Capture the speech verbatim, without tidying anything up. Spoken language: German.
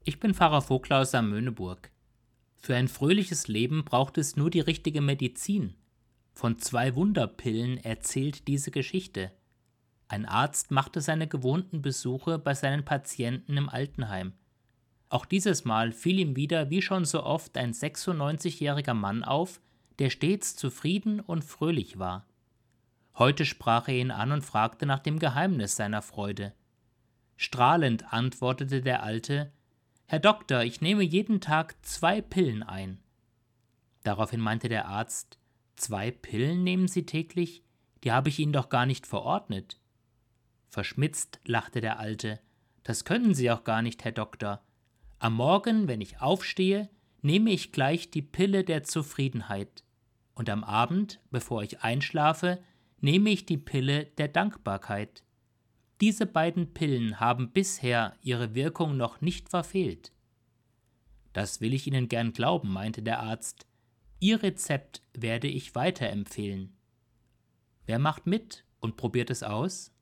Ich bin Pfarrer Vogler aus Saarmöhneburg. Für ein fröhliches Leben braucht es nur die richtige Medizin. Von zwei Wunderpillen erzählt diese Geschichte. Ein Arzt machte seine gewohnten Besuche bei seinen Patienten im Altenheim. Auch dieses Mal fiel ihm wieder, wie schon so oft, ein sechsundneunzigjähriger Mann auf, der stets zufrieden und fröhlich war. Heute sprach er ihn an und fragte nach dem Geheimnis seiner Freude. Strahlend antwortete der Alte: »Herr Doktor, ich nehme jeden Tag zwei Pillen ein.« Daraufhin meinte der Arzt: »Zwei Pillen nehmen Sie täglich? Die habe ich Ihnen doch gar nicht verordnet.« Verschmitzt lachte der Alte: »Das können Sie auch gar nicht, Herr Doktor. Am Morgen, wenn ich aufstehe, nehme ich gleich die Pille der Zufriedenheit. Und am Abend, bevor ich einschlafe, nehme ich die Pille der Dankbarkeit. Diese beiden Pillen haben bisher ihre Wirkung noch nicht verfehlt.« »Das will ich Ihnen gern glauben«, meinte der Arzt. »Ihr Rezept werde ich weiterempfehlen. Wer macht mit und probiert es aus?«